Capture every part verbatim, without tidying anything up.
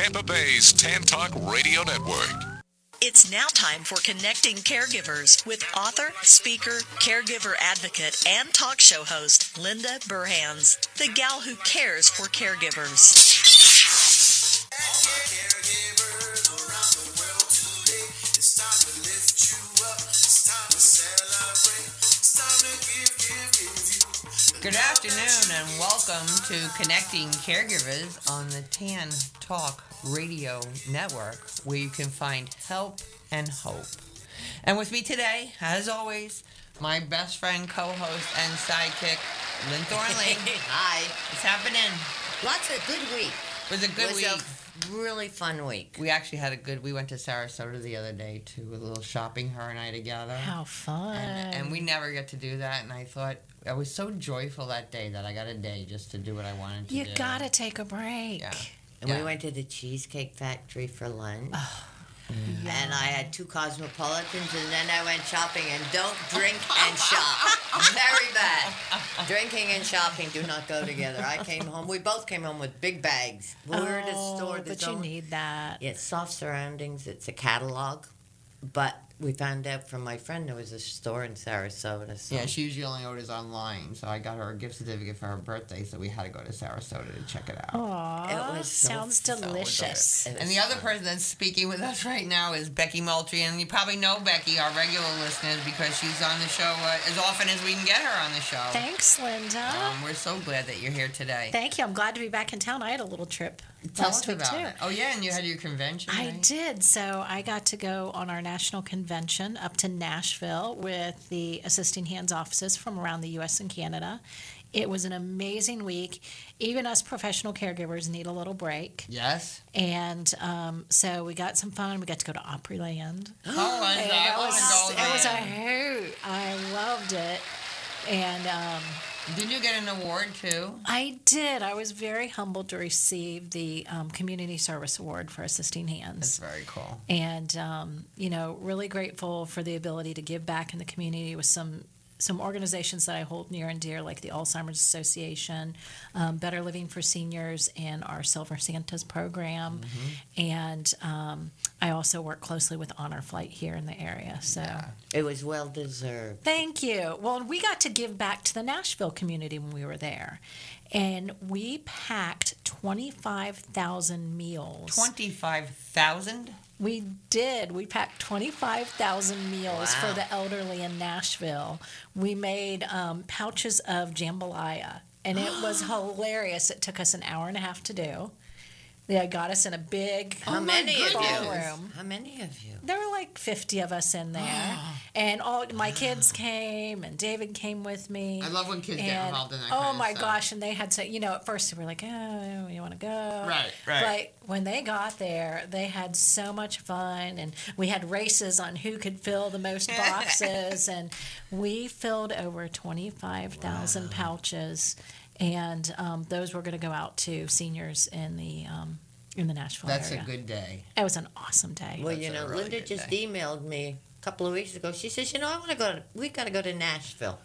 Tampa Bay's Tan Talk Radio Network. It's now time for Connecting Caregivers with author, speaker, caregiver advocate, and talk show host Linda Burhans, the gal who cares for caregivers. Good afternoon and welcome to Connecting Caregivers on the Tan Talk Radio Network, where you can find help and hope. And with me today, as always, my best friend, co-host, and sidekick, Lynn Thornley. Hi. What's happening? Lots of good week. It was a good it was week. A really fun week. We actually had a good, we went to Sarasota the other day to a little shopping, her and I together. How fun. And, and we never get to do that, and I thought, I was so joyful that day that I got a day just to do what I wanted to you do. You gotta take a break. Yeah. And yeah. we went to the Cheesecake Factory for lunch. Oh, mm. And I had two Cosmopolitans, and then I went shopping. And don't drink and shop. Very bad. Drinking and shopping do not go together. I came home. We both came home with big bags. We were at a oh, store. But you only, need that. Yeah, soft surroundings. It's a catalog. But we found out from my friend there was a store in Sarasota. So. Yeah, she usually only orders online, so I got her a gift certificate for her birthday, so we had to go to Sarasota to check it out. Aww, it was so sounds delicious. So and the other person that's speaking with us right now is Becky Moultrie, and you probably know Becky, our regular listeners, because she's on the show uh, as often as we can get her on the show. Thanks, Linda. Um, we're so glad that you're here today. Thank you. I'm glad to be back in town. I had a little trip Tell last us week about too. it. Oh yeah, and you had your convention. I right? did. So I got to go on our national convention up to Nashville with the Assisting Hands offices from around the U S and Canada. It was an amazing week. Even us professional caregivers need a little break. Yes. And um, so we got some fun. We got to go to Opryland. Oh, was And that? it was, Oh, it was a hoot. I loved it. And um, did you get an award too? I did. I was very humbled to receive the um, Community Service Award for Assisting Hands. That's very cool. And, um, you know, really grateful for the ability to give back in the community with some some organizations that I hold near and dear, like the Alzheimer's Association, um, Better Living for Seniors, and our Silver Santas program. Mm-hmm. And um, I also work closely with Honor Flight here in the area. So yeah. It was well deserved. Thank you. Well, we got to give back to the Nashville community when we were there. And we packed twenty-five thousand meals. twenty-five thousand? We did. We packed twenty-five thousand meals wow. for the elderly in Nashville. We made um, pouches of jambalaya, and it was hilarious. It took us an hour and a half to do. They got us in a big How many of you? ballroom. How many of you? There were like fifty of us in there, and all my kids came, and David came with me. I love when kids and, get involved in that oh kind of my stuff. gosh! And they had to, you know, at first they were like, "Oh, you want to go?" Right, right. But when they got there, they had so much fun, and we had races on who could fill the most boxes, and we filled over twenty-five thousand wow. pouches. And um, those were going to go out to seniors in the um, in the Nashville That's area. That's a good day. It was an awesome day. Well, That's you know, really Linda just day. emailed me a couple of weeks ago. She says, you know, I want to go to, we got to go to Nashville.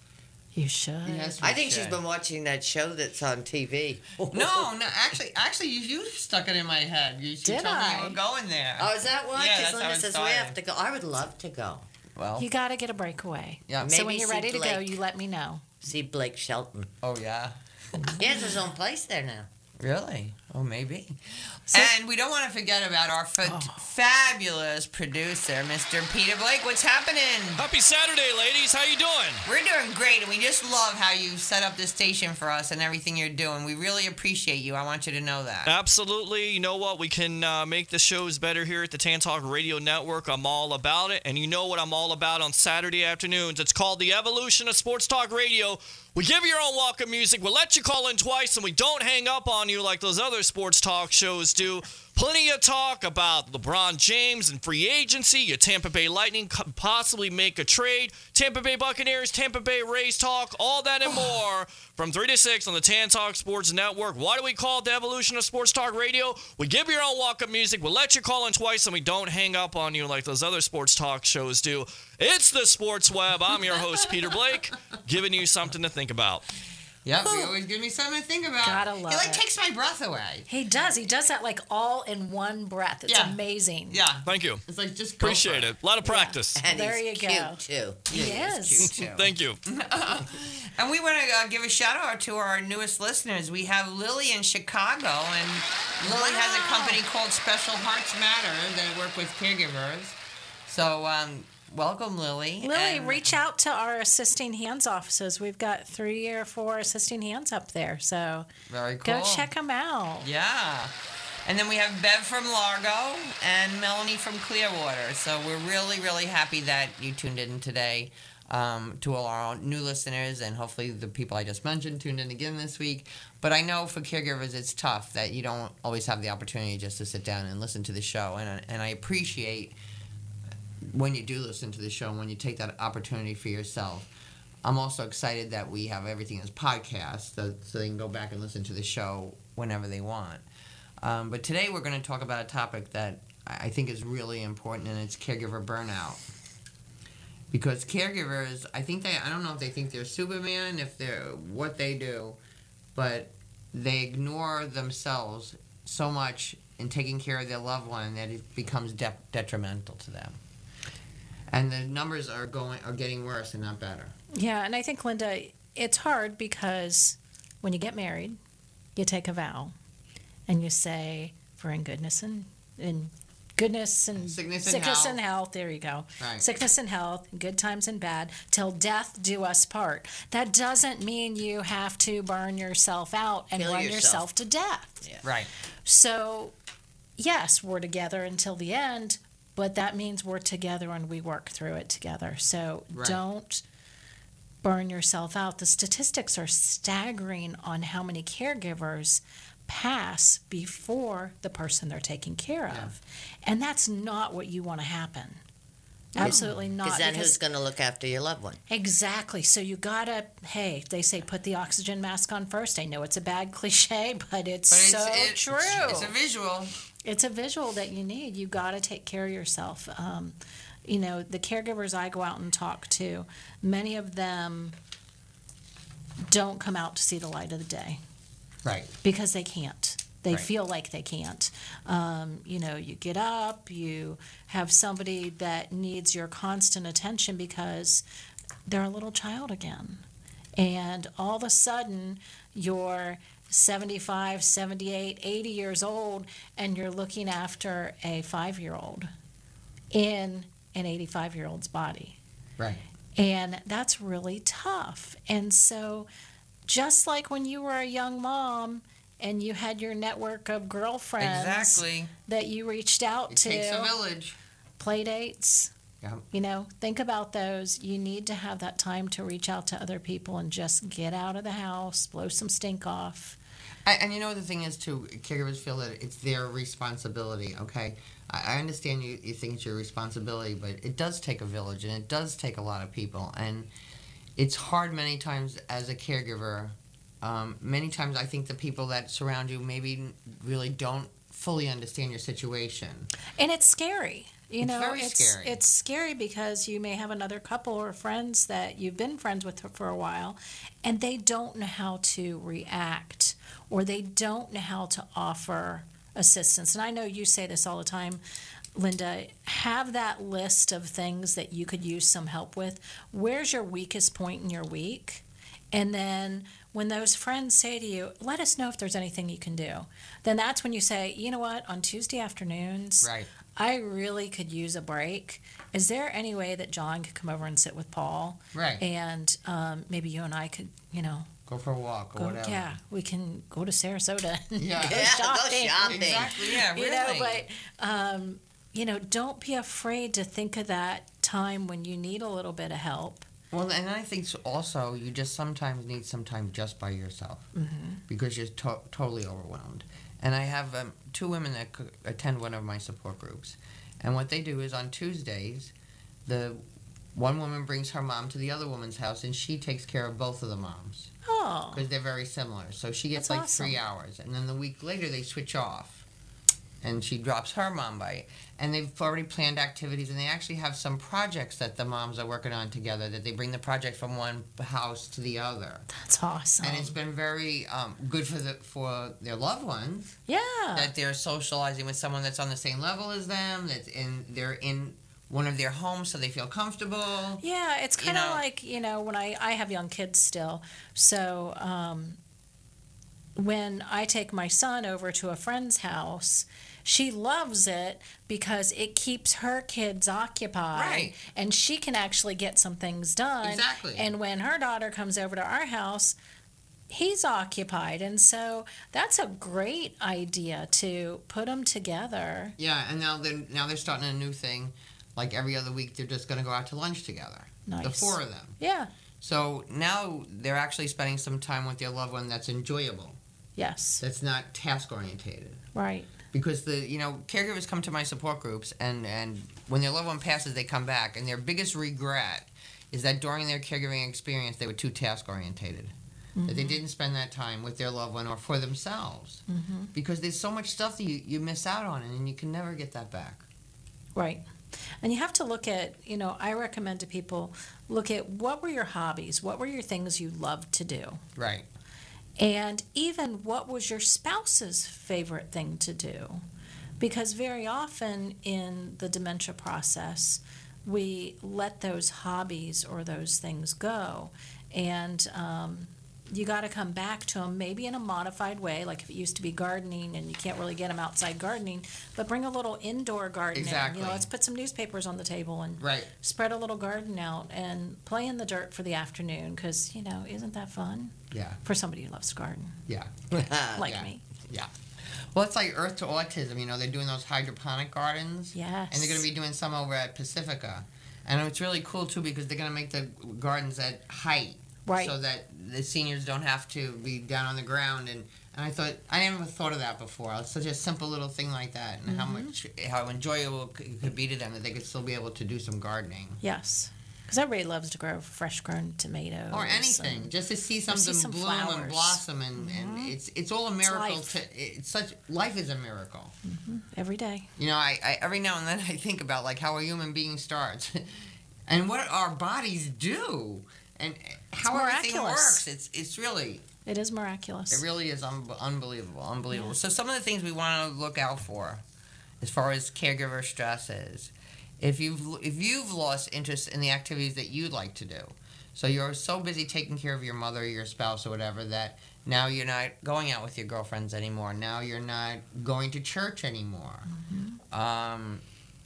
You should. Yes, we I think should. she's been watching that show that's on T V. No, no, actually, actually, you, you stuck it in my head. You, you Did told I? me you were going there. Oh, is that why? Yeah, Because that's how Linda it says started. we have to go. I would love to go. Well, You got to get a breakaway. Yeah. So Maybe when you're see ready to go, Blake. you let me know. See Blake Shelton. oh yeah, He has his own place there now. really? Oh, maybe. So- and we don't want to forget about our fa- Oh. fabulous producer, Mister Peter Blake. What's happening? Happy Saturday, ladies. How you doing? We're doing great, and we just love how you set up this station for us and everything you're doing. We really appreciate you. I want you to know that. Absolutely. You know what? We can uh, make the shows better here at the Tan Talk Radio Network. I'm all about it. And you know what I'm all about on Saturday afternoons. It's called the Evolution of Sports Talk Radio. We give you your own welcome music. We'll let you call in twice, and we don't hang up on you like those other sports talk shows do. Plenty of talk about LeBron James and free agency. Your Tampa Bay Lightning could possibly make a trade. Tampa Bay Buccaneers, Tampa Bay Rays talk, all that and more from three to six on the Tan Talk Sports Network. Why do we call it the Evolution of Sports Talk Radio? We give you your own walk-up music. We'll let you call in twice, and we don't hang up on you like those other sports talk shows do. It's the Sports Web. I'm your host, Peter Blake, giving you something to think about. Yep, he always gives me something to think about. Gotta love He like it. takes my breath away. He does. He does that like all in one breath. It's Yeah. amazing. Yeah. Thank you. It's like just go Appreciate for it. A lot of practice. And There he's you cute go. too. He is. Cute too. Thank you. And we want to uh, give a shout out to our newest listeners. We have Lily in Chicago, and Lily has a company called Special Hearts Matter that work with caregivers. So, um, welcome, Lily. Lily, And- reach out to our assisting hands offices. We've got three or four assisting hands up there. So Very cool. go check them out. Yeah. And then we have Bev from Largo and Melanie from Clearwater. So we're really, really happy that you tuned in today. Um, to all our new listeners, and hopefully the people I just mentioned tuned in again this week. But I know for caregivers it's tough that you don't always have the opportunity just to sit down and listen to the show. And, and I appreciate when you do listen to the show and when you take that opportunity for yourself. I'm also excited that we have everything as podcasts so, so they can go back and listen to the show whenever they want. Um, but today we're going to talk about a topic that I think is really important, and it's caregiver burnout. Because caregivers, I think they, I don't know if they think they're Superman, if they're what they do, but they ignore themselves so much in taking care of their loved one that it becomes de- detrimental to them. And the numbers are going are getting worse and not better. Yeah, and I think, Linda, it's hard because when you get married, you take a vow and you say, for in goodness and in goodness and Sickness and sickness health. and health. There you go. Right. Sickness and health, good times and bad, till death do us part. That doesn't mean you have to burn yourself out and Kill run yourself. yourself to death. Yeah. Right. So, yes, we're together until the end, but that means we're together and we work through it together. So Right. don't burn yourself out. The statistics are staggering on how many caregivers pass before the person they're taking care of. And that's not what you want to happen. Absolutely not. Because then because- who's going to look after your loved one? Exactly. So you gotta, hey, they say put the oxygen mask on first. I know it's a bad cliche, but it's, But it's so it- true. It's a visual. It's a visual that you need. You got to take care of yourself. Um, you know, the caregivers I go out and talk to, many of them don't come out to see the light of the day Right. because they can't. They Right. feel like they can't. Um, you know, you get up, you have somebody that needs your constant attention because they're a little child again. And all of a sudden, you're seventy-five, seventy-eight, eighty years old, and you're looking after a five-year-old in an eighty-five-year-old's body. Right. And that's really tough. And so, just like when you were a young mom and you had your network of girlfriends Exactly. that you reached out It to, takes a village. play dates, Yeah. you know, think about those. You need to have that time to reach out to other people and just get out of the house, blow some stink off. I, and you know the thing is too, caregivers feel that it's their responsibility. Okay, I, I understand you, you think it's your responsibility, but it does take a village and it does take a lot of people, and it's hard many times as a caregiver. Um, many times I think the people that surround you maybe really don't fully understand your situation. And it's scary. You It's know, very it's scary. it's scary because you may have another couple or friends that you've been friends with for a while, and they don't know how to react or they don't know how to offer assistance. And I know you say this all the time, Linda. Have that list of things that you could use some help with. Where's your weakest point in your week? And then when those friends say to you, let us know if there's anything you can do, then that's when you say, you know what, on Tuesday afternoons, Right. I really could use a break. Is there any way that John could come over and sit with Paul? Right. And um, maybe you and I could, you know, Go for a walk or go, whatever. yeah, we can go to Sarasota. and Yeah. go Yeah, go shopping. shopping. Exactly. Yeah. Really. You know, but, um, you know, don't be afraid to think of that time when you need a little bit of help. Well, and I think so also you just sometimes need some time just by yourself because you're to- totally overwhelmed. And I have um, two women that c- attend one of my support groups, and what they do is on Tuesdays, the one woman brings her mom to the other woman's house, and she takes care of both of the moms Oh, because they're very similar. So she gets That's like three awesome. hours, and then the week later they switch off. and she drops her mom by. And they've already planned activities, and they actually have some projects that the moms are working on together, that they bring the project from one house to the other. That's awesome. And it's been very um, good for the for their loved ones. Yeah. That they're socializing with someone that's on the same level as them, that's in they're in one of their homes so they feel comfortable. Yeah, it's You kind of know? like, you know, when I, I have young kids still. So um, when I take my son over to a friend's house, she loves it because it keeps her kids occupied. Right. And she can actually get some things done. Exactly. And when her daughter comes over to our house, he's occupied. And so that's a great idea to put them together. Yeah, and now they're now they're starting a new thing. Like every other week, they're just going to go out to lunch together. Nice. The four of them. Yeah. So now they're actually spending some time with their loved one that's enjoyable. Yes. That's not task orientated. Right. Because the you know caregivers come to my support groups, and and when their loved one passes, they come back, and their biggest regret is that during their caregiving experience, they were too task orientated. Mm-hmm. That they didn't spend that time with their loved one or for themselves. Mm-hmm. Because there's so much stuff that you, you miss out on, and you can never get that back. Right. And you have to look at, you know, I recommend to people, look at what were your hobbies? What were your things you loved to do? Right. And even what was your spouse's favorite thing to do? Because very often in the dementia process, we let those hobbies or those things go. And um, you got to come back to them maybe in a modified way, like if it used to be gardening and you can't really get them outside gardening, but bring a little indoor gardening. Exactly. You know, let's put some newspapers on the table and Right. spread a little garden out and play in the dirt for the afternoon because, you know, isn't that fun Yeah. for somebody who loves to garden Yeah. like Yeah. me? Yeah. Well, it's like Earth to Autism. You know, they're doing those hydroponic gardens. Yes. And they're going to be doing some over at Pacifica. And it's really cool, too, because they're going to make the gardens at height. Right. So that the seniors don't have to be down on the ground. And, and I thought, I never thought of that before. It's such a simple little thing like that. And Mm-hmm. how much, how enjoyable it could be to them that they could still be able to do some gardening. Yes. Because everybody loves to grow fresh grown tomatoes. Or anything, and- just to see something see some bloom flowers. and blossom, and, and it's it's all a miracle. life. To, it's such life is a miracle. every day. You know, I, I every now and then I think about like how a human being starts, and what our bodies do, and how everything miraculous. works. It's it's really It is miraculous. it really is un- unbelievable, unbelievable. So some of the things we want to look out for, as far as caregiver stress is, if you've if you've lost interest in the activities that you'd like to do, so you're so busy taking care of your mother, or your spouse, or whatever, that now you're not going out with your girlfriends anymore. Now you're not going to church anymore. Um,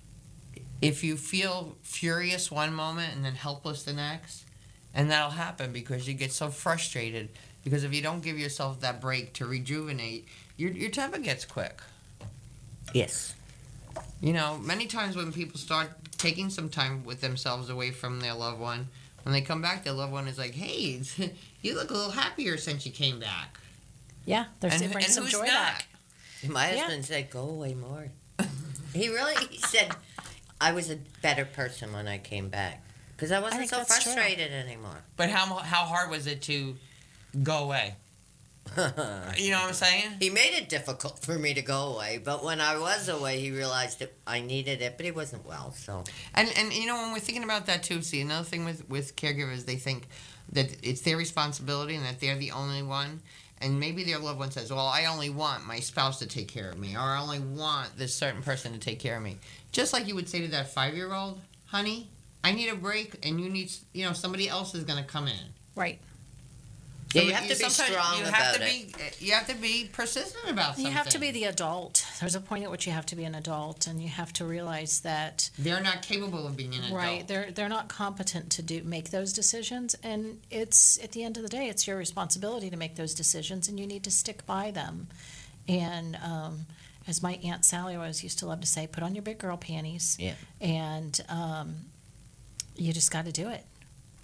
if you feel furious one moment and then helpless the next, and that'll happen because you get so frustrated. Because if you don't give yourself that break to rejuvenate, your your temper gets quick. Yes. You know, many times when people start taking some time with themselves away from their loved one, when they come back, their loved one is like, "Hey, you look a little happier since you came back." Yeah, there's And, it brings and some who's joy not? back. My Yeah. husband said, "Go away more." He really he said, "I was a better person when I came back because I wasn't think so that's true. frustrated anymore." But how how hard was it to go away? You know what I'm saying? He made it difficult for me to go away, but when I was away, he realized that I needed it, but he wasn't well, so. And and you know when we're thinking about that too, see another thing with with caregivers, they think that it's their responsibility and that they're the only one. And maybe their loved one says, "Well, I only want my spouse to take care of me, or I only want this certain person to take care of me." Just like you would say to that five-year-old, "Honey, I need a break, and you need, you know, somebody else is going to come in." Right. Yeah, you have to be sometimes strong you about have to it. Be, you have to be persistent about something. You have to be the adult. There's a point at which you have to be an adult, and you have to realize that They're not capable of being an adult. right they're they're not competent to do make those decisions, and it's at the end of the day, it's your responsibility to make those decisions, and you need to stick by them. And um, as my Aunt Sally always used to love to say, put on your big girl panties. Yeah. And um, you just got to do it.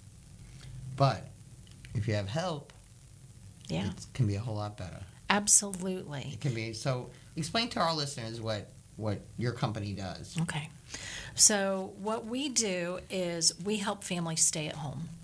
But if you have help, Yeah. it can be a whole lot better. Absolutely. It can be. So explain to our listeners what what your company does. Okay. So what we do is we help families stay at home.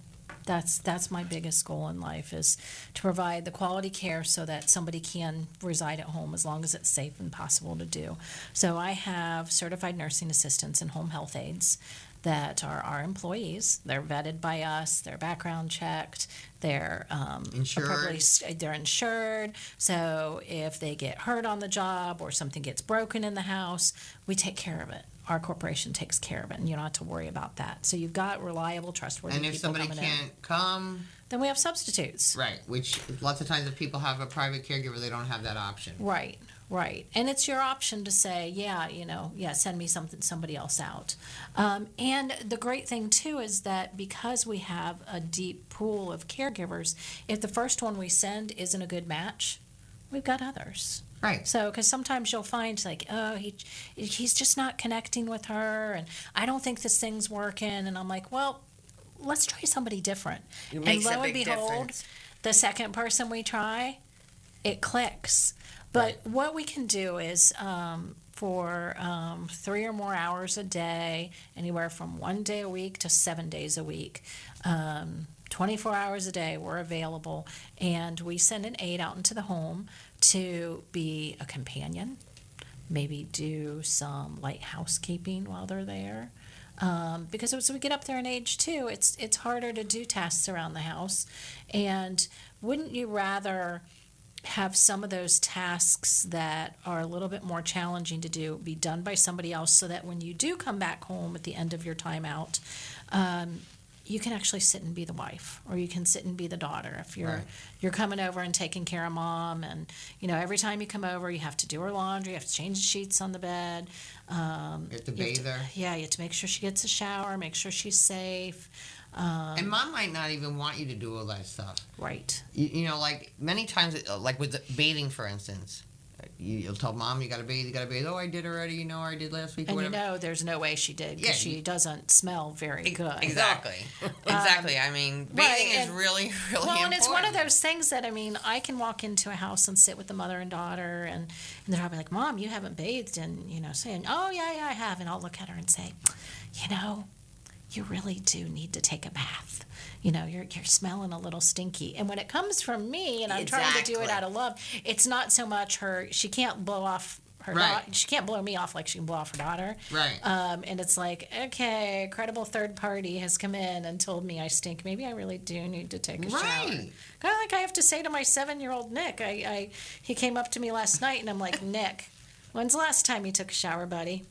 That's that's my biggest goal in life, is to provide the quality care so that somebody can reside at home as long as it's safe and possible to do. So I have certified nursing assistants and home health aides that are our employees. They're vetted by us. They're background checked. They're um, Insured. appropriately- They're insured. So if they get hurt on the job or something gets broken in the house, we take care of it. Our corporation takes care of it, and you don't have to worry about that. So you've got reliable, trustworthy And if people somebody coming in. can't come, Then we have substitutes. right, which lots of times if people have a private caregiver, they don't have that option. Right, right. And it's your option to say, yeah, you know, yeah, send me something, somebody else out. Um, and the great thing, too, is that because we have a deep pool of caregivers, if the first one we send isn't a good match, we've got others. Right. So, because sometimes you'll find, like, oh, he he's just not connecting with her, and I don't think this thing's working. And I'm like, well, let's try somebody different. It And makes a lo and big behold, difference. the second person we try, it clicks. But what we can do is um, for um, three or more hours a day, anywhere from one day a week to seven days a week, um, twenty-four hours a day, we're available. And we send an aide out into the home to be a companion, maybe do some light housekeeping while they're there. Um, because as we get up there in age too, it's it's harder to do tasks around the house. And wouldn't you rather have some of those tasks that are a little bit more challenging to do be done by somebody else, so that when you do come back home at the end of your time out, um, you can actually sit and be the wife, or you can sit and be the daughter if you're Right. you're coming over and taking care of mom. And you know, every time you come over, you have to do her laundry, you have to change the sheets on the bed. Um, You have to you bathe her. Yeah, you have to make sure she gets a shower, make sure she's safe. Um, And mom might not even want you to do all that stuff. right. You, you know, like many times, uh, like with the bathing, for instance, uh, you, you'll tell mom you got to bathe, you got to bathe. Oh, I did already. You know, or I did last week. Or And you whatever. know, there's no way she did, because Yeah, she you- doesn't smell very good. Exactly. exactly. I mean, bathing right, is and- really, really Well, important. and it's one of those things that, I mean, I can walk into a house and sit with the mother and daughter, and, and they're probably like, Mom, you haven't bathed, and, you know, saying, oh, yeah, yeah, I have. And I'll look at her and say, you know, you really do need to take a bath. You know, you're you're smelling a little stinky. And when it comes from me, and I'm trying to do it Exactly. out of love, it's not so much her, she can't blow off her Right. daughter. She can't blow me off like she can blow off her daughter. Right. Um, and it's like, okay, a credible third party has come in and told me I stink. Maybe I really do need to take a shower. Right. Kind of like I have to say to my seven-year-old Nick. I, I he came up to me last night, and I'm like, Nick, when's the last time you took a shower, buddy?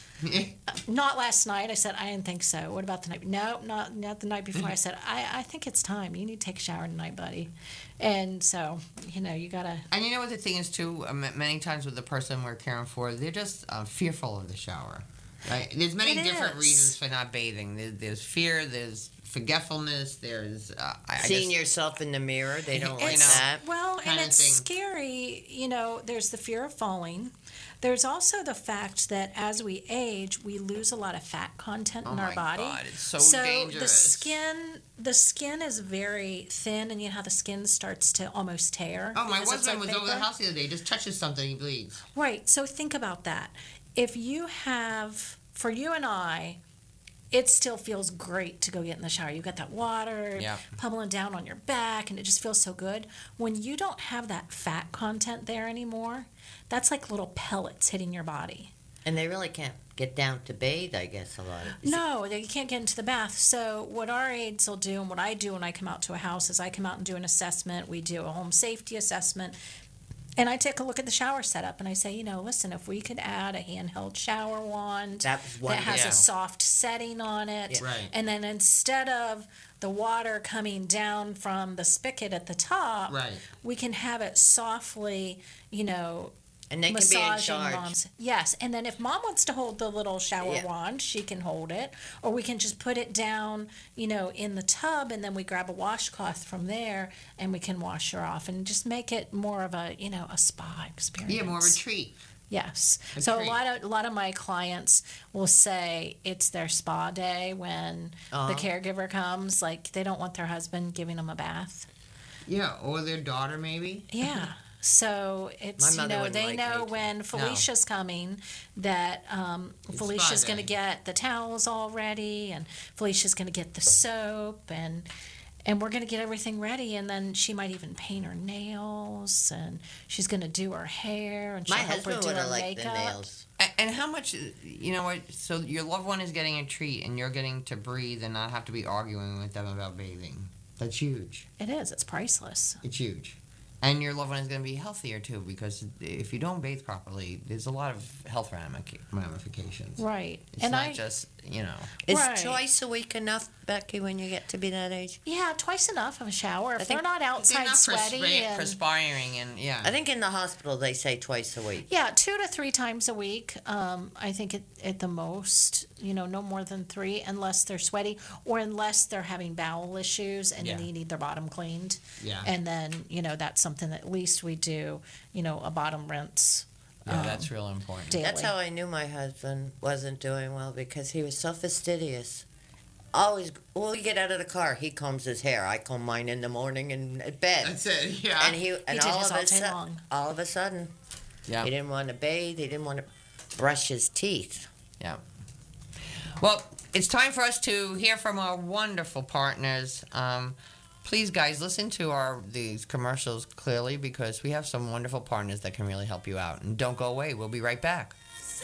Not last night. I said, I didn't think so. What about the night? No, not not the night before. I said, I, I think it's time. You need to take a shower tonight, buddy. And so, you know, you gotta. And you know what the thing is too? Um, many times with the person we're caring for, they're just uh, fearful of the shower. Right? There's many It different is. reasons for not bathing. There, there's fear. There's forgetfulness. There's uh, I, I Seeing just, yourself in the mirror, they don't like It's- that. Well, and kinda it's thing. scary. You know, there's the fear of falling. There's also the fact that as we age, we lose a lot of fat content Oh in our my body. God, it's so the dangerous. skin, the skin is very thin, and you know how the skin starts to almost tear. Oh, my because it's husband like was over the paper? house the other day. He just touches something, he bleeds. Right. So think about that. If you have, for you and I, it still feels great to go get in the shower. You've got that water Yeah. bubbling down on your back, and it just feels so good. When you don't have that fat content there anymore, that's like little pellets hitting your body. And they really can't get down to bathe, I guess, a lot of No, they can't get into the bath. So what our aides will do, and what I do when I come out to a house, is I come out and do an assessment. We do a home safety assessment. And I take a look at the shower setup, and I say, you know, listen, if we could add a handheld shower wand That was one that has yeah. a soft setting on it, Yeah. Right. and then instead of the water coming down from the spigot at the top, Right. we can have it softly, you know, And they can be in massaging charge. mom's. Yes, and then if mom wants to hold the little shower Yeah. wand, she can hold it, or we can just put it down, you know, in the tub, and then we grab a washcloth from there, and we can wash her off, and just make it more of a, you know, a spa experience. Yeah, more of a treat. Yes. A so treat. a lot of a lot of my clients will say it's their spa day when Uh-huh. the caregiver comes. Like they don't want their husband giving them a bath. Yeah, or their daughter maybe. Yeah. So it's My you mother know wouldn't they like know me. when Felicia's coming that um, It's Felicia's spa going to day. get the towels all ready, and Felicia's going to get the soap, and and we're going to get everything ready, and then she might even paint her nails, and she's going to do her hair, and she'll My help her husband do would her have liked the makeup. nails. A- And how much, you know what, so your loved one is getting a treat and you're getting to breathe and not have to be arguing with them about bathing. That's huge. It is. It's priceless. It's huge. And your loved one is going to be healthier too, because if you don't bathe properly, there's a lot of health ramic- ramifications. Right. It's and not I just, you know. Is Right. twice a week enough, Becky, when you get to be that age? yeah, twice enough of a shower. If I they're think- not outside They're not sweaty perspi- and perspiring and, yeah. I think in the hospital they say twice a week. yeah, two to three times a week. Um, I think at, at the most, you know, no more than three, unless they're sweaty or unless they're having bowel issues and Yeah. they need their bottom cleaned. Yeah. And then, you know, that's something that at least we do, you know, a bottom rinse yeah, um, that's real important. daily. That's how I knew my husband wasn't doing well, because he was so fastidious. Always, when we get out of the car, he combs his hair. I comb mine in the morning and at bed. That's it, yeah. And he, and did all his of all a day sudden, long. all of a sudden, yeah. he didn't want to bathe. He didn't want to brush his teeth. Yeah. Well, it's time for us to hear from our wonderful partners. Um, please, guys, listen to our these commercials clearly, because we have some wonderful partners that can really help you out. And don't go away. We'll be right back.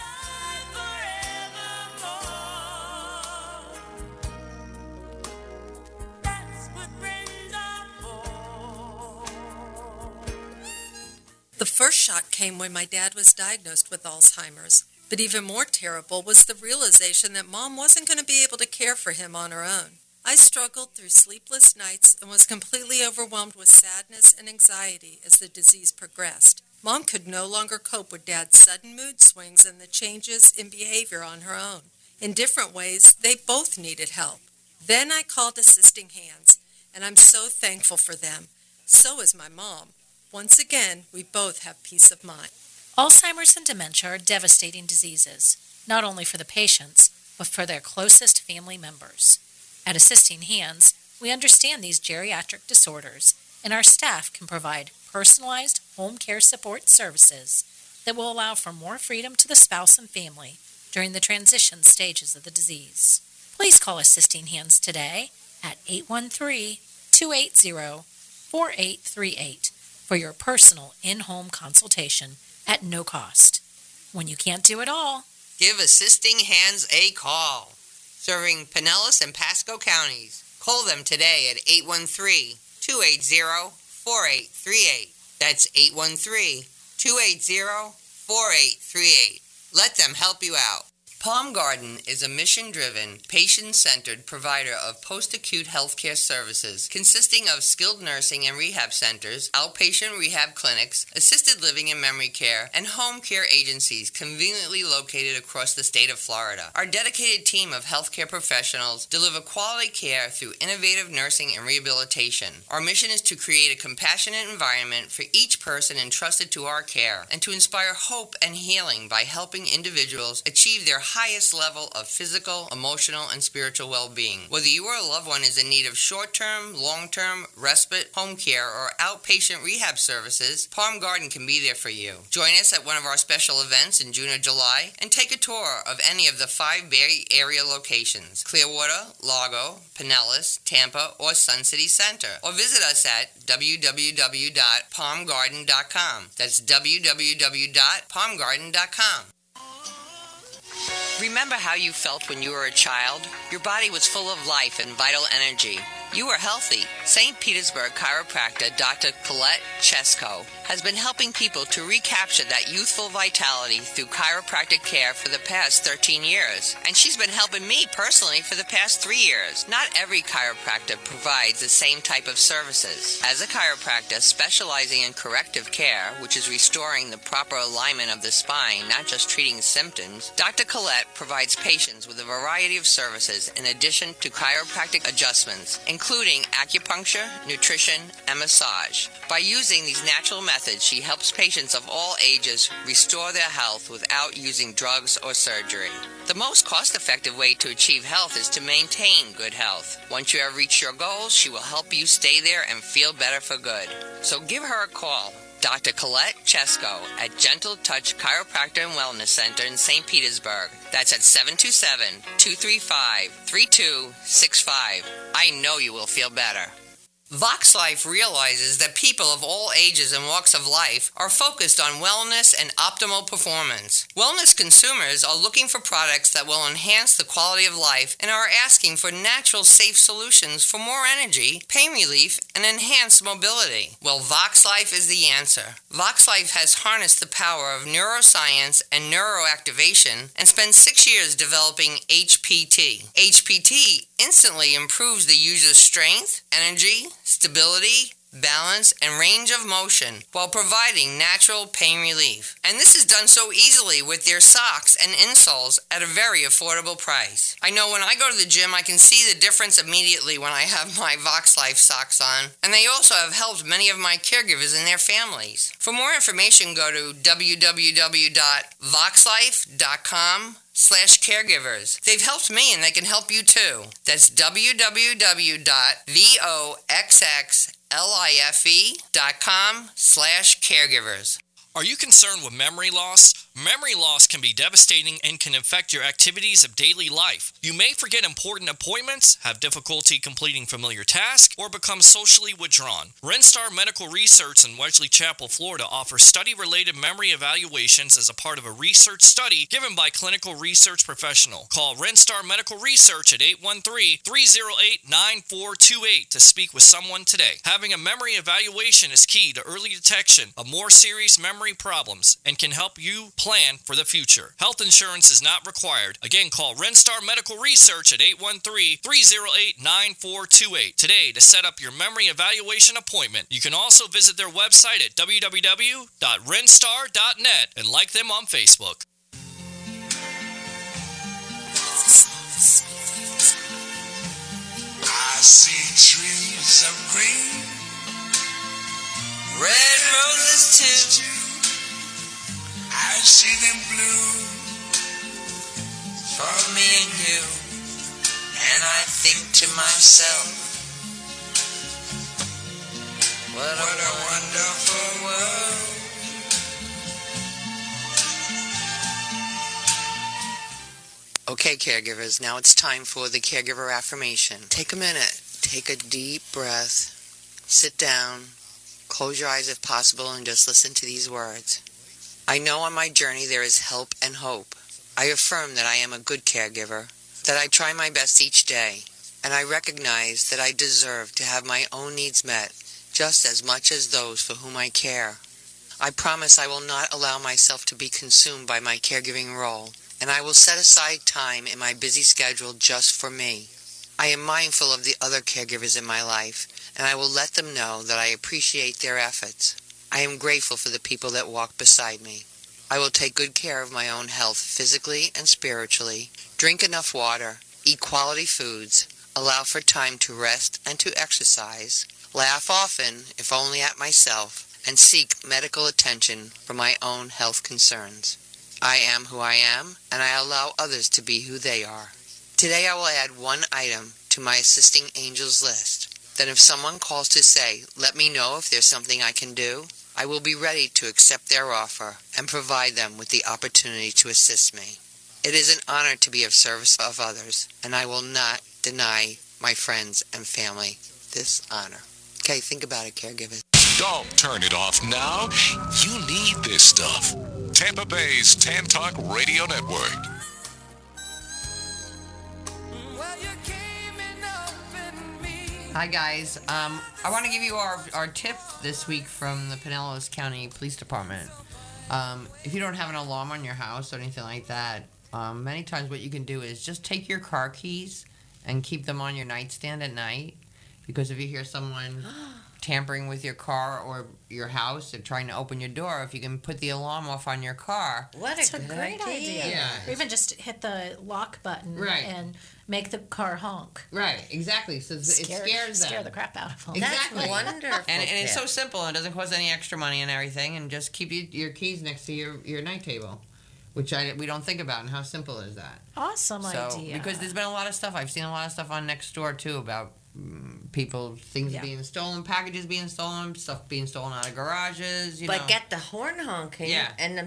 The first shock came when my dad was diagnosed with Alzheimer's. But even more terrible was the realization that Mom wasn't going to be able to care for him on her own. I struggled through sleepless nights and was completely overwhelmed with sadness and anxiety as the disease progressed. Mom could no longer cope with Dad's sudden mood swings and the changes in behavior on her own. In different ways, they both needed help. Then I called Assisting Hands, and I'm so thankful for them. So is my mom. Once again, we both have peace of mind. Alzheimer's and dementia are devastating diseases, not only for the patients, but for their closest family members. At Assisting Hands, we understand these geriatric disorders, and our staff can provide personalized home care support services that will allow for more freedom to the spouse and family during the transition stages of the disease. Please call Assisting Hands today at eight one three, two eight zero, four eight three eight for your personal in-home consultation at no cost. When you can't do it all, Give Assisting Hands a call. Serving Pinellas and Pasco counties. Call them today at eight one three, two eight zero, four eight three eight. That's eight one three, two eight zero, four eight three eight. Let them help you out. Palm Garden is a mission-driven, patient-centered provider of post-acute healthcare services consisting of skilled nursing and rehab centers, outpatient rehab clinics, assisted living and memory care, and home care agencies conveniently located across the state of Florida. Our dedicated team of healthcare professionals deliver quality care through innovative nursing and rehabilitation. Our mission is to create a compassionate environment for each person entrusted to our care and to inspire hope and healing by helping individuals achieve their highest level of physical, emotional, and spiritual well-being. Whether you or a loved one is in need of short-term, long-term, respite, home care, or outpatient rehab services, Palm Garden can be there for you. Join us at one of our special events in June or July and take a tour of any of the five Bay Area locations: Clearwater, Largo, Pinellas, Tampa, or Sun City Center. Or visit us at w w w dot palm garden dot com. That's w w w dot palm garden dot com. Remember how you felt when you were a child? Your body was full of life and vital energy. You were healthy. Saint Petersburg chiropractor Doctor Colette Chesko has been helping people to recapture that youthful vitality through chiropractic care for the past thirteen years. And she's been helping me personally for the past three years. Not every chiropractor provides the same type of services. As a chiropractor specializing in corrective care, which is restoring the proper alignment of the spine, not just treating symptoms, Doctor Colette provides patients with a variety of services in addition to chiropractic adjustments, including acupuncture, nutrition, and massage. By using these natural methods, she helps patients of all ages restore their health without using drugs or surgery. The most cost-effective way to achieve health is to maintain good health. Once you have reached your goals, she will help you stay there and feel better for good. So give her a call. Doctor Colette Chesko at Gentle Touch Chiropractor and Wellness Center in Saint Petersburg. That's at seven two seven, two three five, three two six five. I know you will feel better. Vox Life realizes that people of all ages and walks of life are focused on wellness and optimal performance. Wellness consumers are looking for products that will enhance the quality of life and are asking for natural, safe solutions for more energy, pain relief, and enhanced mobility. Well, Vox Life is the answer. Vox Life has harnessed the power of neuroscience and neuroactivation and spent six years developing H P T. H P T instantly improves the user's strength, energy, stability, balance, and range of motion while providing natural pain relief. And this is done so easily with their socks and insoles at a very affordable price. I know when I go to the gym, I can see the difference immediately when I have my Vox Life socks on, and they also have helped many of my caregivers and their families. For more information, go to w w w dot vox life dot com slash caregivers. They've helped me and they can help you too. That's w w w dot voxxlife dot com slash caregivers. Are you concerned with memory loss? Memory loss can be devastating and can affect your activities of daily life. You may forget important appointments, have difficulty completing familiar tasks, or become socially withdrawn. Renstar Medical Research in Wesley Chapel, Florida offers study-related memory evaluations as a part of a research study given by clinical research professional. Call Renstar Medical Research at eight one three, three oh eight, nine four two eight to speak with someone today. Having a memory evaluation is key to early detection of more serious memory problems and can help you plan for the future. Health insurance is not required. Again, call Renstar Medical Research at eight one three, three oh eight, nine four two eight today to set up your memory evaluation appointment. You can also visit their website at w w w dot renstar dot net and like them on Facebook. I see trees of green, Red roses too. I see them blue For me and you, and I think to myself, what a, what a wonderful world. Okay, caregivers, now it's time for the caregiver affirmation. Take a minute, take a deep breath, sit down, close your eyes if possible, and just listen to these words. I know on my journey there is help and hope. I affirm that I am a good caregiver, that I try my best each day, and I recognize that I deserve to have my own needs met just as much as those for whom I care. I promise I will not allow myself to be consumed by my caregiving role, and I will set aside time in my busy schedule just for me. I am mindful of the other caregivers in my life, and I will let them know that I appreciate their efforts. I am grateful for the people that walk beside me. I will take good care of my own health physically and spiritually, drink enough water, eat quality foods, allow for time to rest and to exercise, laugh often, if only at myself, and seek medical attention for my own health concerns. I am who I am, and I allow others to be who they are. Today I will add one item to my assisting angels list. Then if someone calls to say, let me know if there's something I can do, I will be ready to accept their offer and provide them with the opportunity to assist me. It is an honor to be of service of others, and I will not deny my friends and family this honor. Okay, think about it, caregivers. Don't turn it off now. You need this stuff. Tampa Bay's Tan Talk Radio Network. Hi guys, um, I want to give you our, our tip this week from the Pinellas County Police Department. Um, if you don't have an alarm on your house or anything like that, um, many times what you can do is just take your car keys and keep them on your nightstand at night, because if you hear someone tampering with your car or your house or trying to open your door, if you can put the alarm off on your car. What a That's a good great idea. Yeah. Or even just hit the lock button Right. and make the car honk. Right, exactly. So it Scare, scares them. scare the crap out of them. Exactly. That's wonderful. And, and it's tip. so simple. It doesn't cost any extra money and everything. And just keep you, your keys next to your, your night table, which I, we don't think about. And how simple is that? Awesome So, idea. because there's been a lot of stuff. I've seen a lot of stuff on Nextdoor, too, about mm, people, things Yeah. being stolen, packages being stolen, stuff being stolen out of garages, you but know. get the horn honking Yeah. and the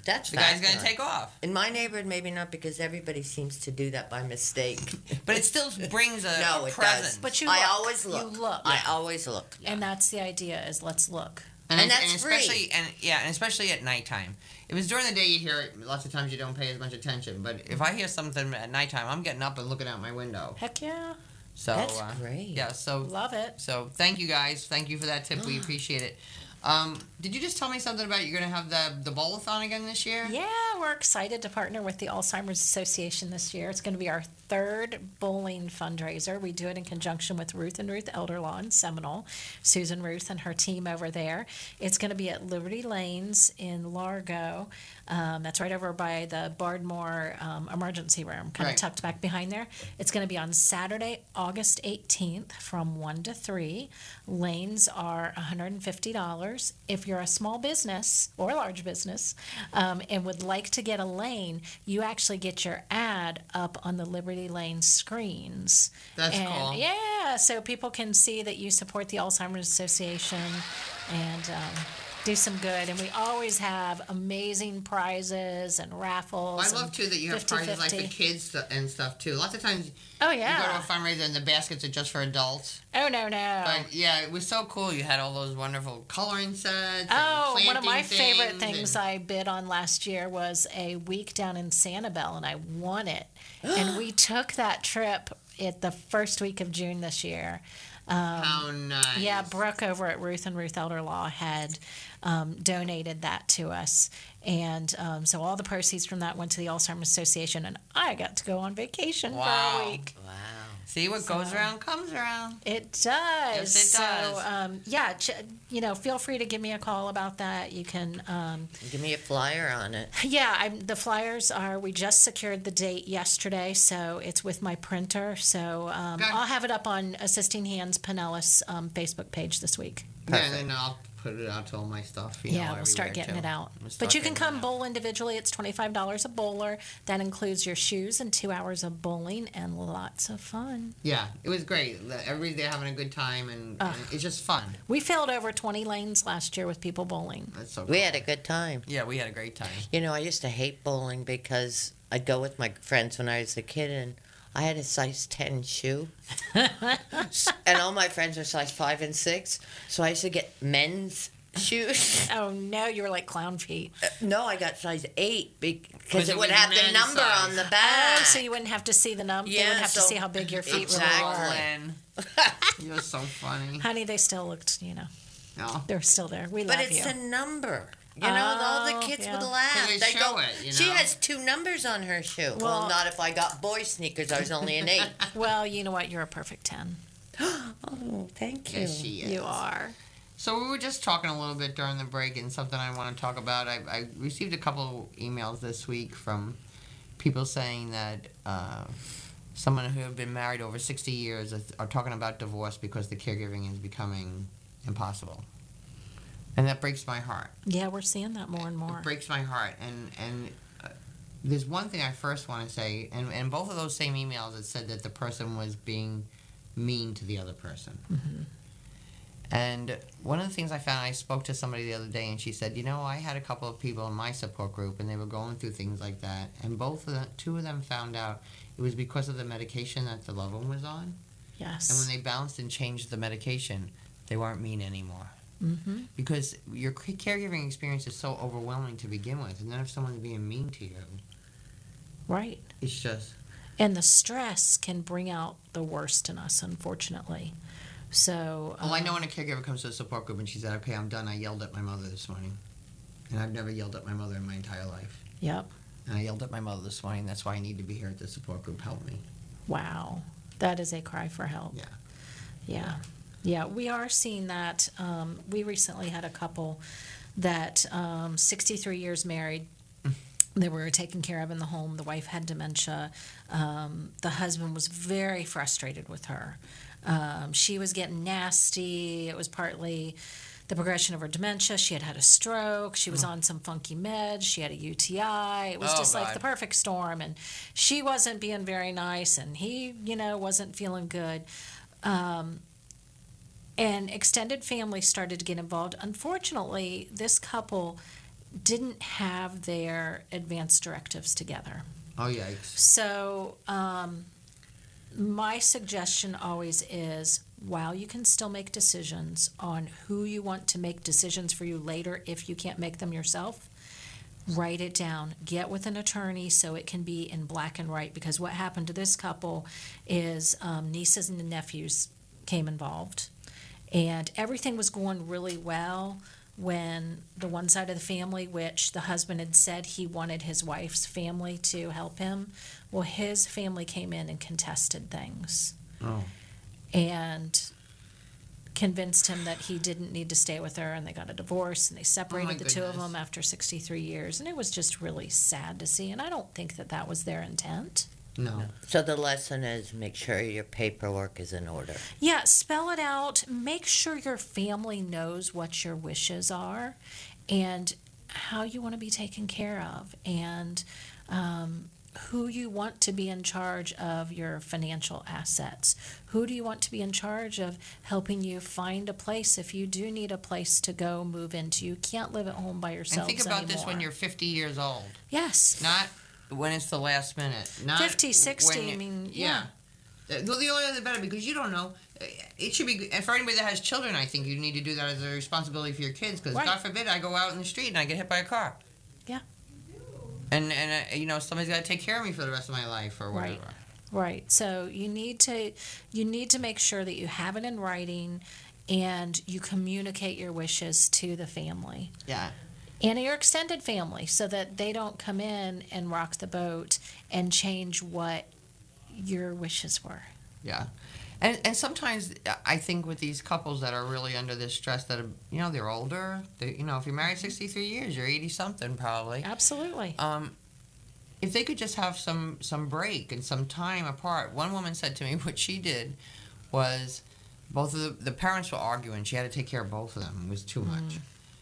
That's the guy's fabulous. going to take off. In my neighborhood, maybe not, because everybody seems to do that by mistake. But it still brings a, No, a it presence. does. But you I look. always look. You look. I always look. And that's the idea, is let's look. And, And it's- that's and free. especially and yeah, and especially at nighttime. If it's during the day, you hear it. Lots of times you don't pay as much attention. But if I hear something at nighttime, I'm getting up and looking out my window. Heck yeah. So That's uh, great. Yeah. So Love it. so thank you guys. Thank you for that tip. We appreciate it. Um, did you just tell me something about you're going to have the the bowl-a-thon again this year? Yeah, we're excited to partner with the Alzheimer's Association this year. It's going to be our third bowling fundraiser. We do it in conjunction with Ruth and Ruth Elderlaw in Seminole, Susan Ruth and her team over there. It's going to be at Liberty Lanes in Largo. Um, that's right over by the Bardmore um, emergency room, kind Right. of tucked back behind there. It's going to be on Saturday, August eighteenth from one to three. Lanes are one hundred fifty dollars. If you're a small business or a large business um, and would like to get a lane, you actually get your ad up on the Liberty Lane screens. That's and, cool. Yeah, so people can see that you support the Alzheimer's Association and um, do some good. And we always have amazing prizes and raffles. I love and too that you have prizes like for fifty-fifty. kids stu- and stuff too. Lots of times Oh, you go to a yeah. fundraiser and the baskets are just for adults. Oh, no, no. But yeah, it was so cool. You had all those wonderful coloring sets. Oh, and one of my planting favorite things and- I bid on last year was a week down in Sanibel, and I won it. And we took that trip at the first week of June this year. Um, How nice. Yeah, Brooke over at Ruth and Ruth Elderlaw had um, donated that to us. And um, so all the proceeds from that went to the Alzheimer's Association, and I got to go on vacation for Wow. a week. Wow. See, what goes So- around comes around. It does. Yes, it So, does. um, yeah, ch- you know, feel free to give me a call about that. You can, um, Give me a flyer on it. yeah, I'm, the flyers are, we just secured the date yesterday, so it's with my printer. So um, Okay. I'll have it up on Assisting Hands Pinellas um, Facebook page this week. Yeah, and then I'll put it out to all my stuff. You Yeah, know, we'll start everywhere, getting too. it out. We'll start But you can getting it come out. bowl individually. It's twenty-five dollars a bowler. That includes your shoes and two hours of bowling and lots of fun. Yeah, it was great. Everybody's there having a good time, and, and it's just fun. We filled over twenty lanes last year with people bowling. That's so. We cool. had a good time. Yeah, we had a great time. You know, I used to hate bowling because I'd go with my friends when I was a kid, and I had a size ten shoe. And all my friends were size five and six. So I used to get men's shoes. Oh no, you were like clown feet. Uh, no, I got size eight because Because it it would was have the men's number size. on the back. Oh, so you wouldn't have to see the number. They Yeah, wouldn't have to so- see how big your feet Exactly. really were. Glenn. You're so funny. Honey, they still looked, you know, No. they're still there. We But love it's you. a number. You know, and all Oh, the kids yeah. would laugh. They They show go, it, you she know? has two numbers on her shoe. Well, Well- not if I got boy sneakers. I was only an eight. Well, you know what? You're a perfect ten. Oh, thank you. Yes, she is. You are. So we were just talking a little bit during the break, and something I want to talk about. I, I received a couple emails this week from people saying that uh, someone who have been married over sixty years is, are talking about divorce because the caregiving is becoming impossible, and that breaks my heart. Yeah, we're seeing that more and more. It breaks my heart, and and uh, there's one thing I first want to say, and and both of those same emails, it said that the person was being mean to the other person. Mm-hmm. And one of the things I found, I spoke to somebody the other day, and she said, you know, I had a couple of people in my support group, and they were going through things like that, and both of them, two of them found out it was because of the medication that the loved one was on, Yes. and when they bounced and changed the medication, they weren't mean anymore. Mm-hmm. Because your c- caregiving experience is so overwhelming to begin with, and then if someone's being mean to you, Right. it's just And the stress can bring out the worst in us, unfortunately. So. well, I know um, when a caregiver comes to a support group and she said, "Okay, I'm done. I yelled at my mother this morning, and I've never yelled at my mother in my entire life. Yep. And I yelled at my mother this morning. That's why I need to be here at the support group. Help me." Wow. That is a cry for help. Yeah. Yeah. Yeah, we are seeing that. Um, we recently had a couple that um, sixty-three years married. They were taken care of in the home. The wife had dementia. Um, the husband was very frustrated with her. Um, she was getting nasty. It was partly the progression of her dementia. She had had a stroke. She was on some funky meds. She had a U T I. It was Oh, just like God. the perfect storm. And she wasn't being very nice, and he, you know, wasn't feeling good. Um, and extended family started to get involved. Unfortunately, this couple didn't have their advance directives together. Oh, yikes. So um, my suggestion always is, while you can still make decisions on who you want to make decisions for you later if you can't make them yourself, write it down. Get with an attorney so it can be in black and white, because what happened to this couple is um, nieces and nephews came involved, and everything was going really well when the one side of the family, which the husband had said he wanted his wife's family to help him, well, his family came in and contested things. Oh. And convinced him that he didn't need to stay with her, and they got a divorce, and they separated Oh, the two of goodness. them after sixty-three years, and it was just really sad to see, and I don't think that that was their intent. No. So the lesson is make sure your paperwork is in order. Yeah, spell it out. Make sure your family knows what your wishes are and how you want to be taken care of, and um, who you want to be in charge of your financial assets. Who do you want to be in charge of helping you find a place if you do need a place to go move into? You can't live at home by And yourselves think about this when anymore. you're fifty years old. Yes. Not when it's the last minute. Not fifty, sixty, when you- I mean, yeah. Uh, Well, the only the better, because you don't know. Uh, It should be, and for anybody that has children, I think you need to do that as a responsibility for your kids. Because Right. God forbid I go out in the street and I get hit by a car. Yeah. And and uh, you know somebody's got to take care of me for the rest of my life or whatever. Right. Right. So you need to you need to make sure that you have it in writing and you communicate your wishes to the family Yeah. and your extended family so that they don't come in and rock the boat and change what your wishes were. Yeah. And and sometimes I think with these couples that are really under this stress that are, you know, they're older. They, you know, if you're married sixty-three years, you're eighty something probably. Absolutely. Um, if they could just have some some break and some time apart. One woman said to me what she did was both of the, the parents were arguing. She had to take care of both of them. It was too much.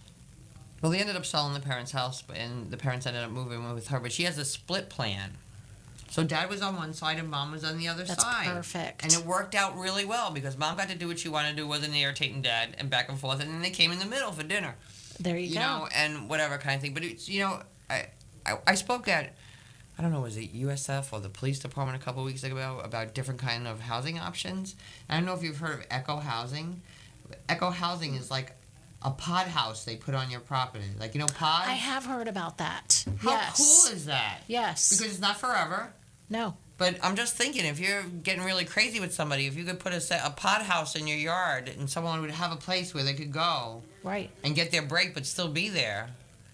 Well, they ended up selling the parents' house, and the parents ended up moving in with her. But she has a split plan. So dad was on one side and mom was on the other That's side. perfect. And it worked out really well because mom got to do what she wanted to do, wasn't irritating dad, and back and forth. And then they came in the middle for dinner. There you, You go. know, and whatever kind of thing. But it's, you know, I, I I spoke at, I don't know, was it U S F or the police department a couple of weeks ago about different kind of housing options. And I don't know if you've heard of Echo Housing. Echo Housing is like a pod house they put on your property. Like, you know, pods? I have heard about that. How yes. cool is that? Yes. Because it's not forever. No. But I'm just thinking, if you're getting really crazy with somebody, if you could put a, set, a pod house in your yard and someone would have a place where they could go Right. and get their break but still be there,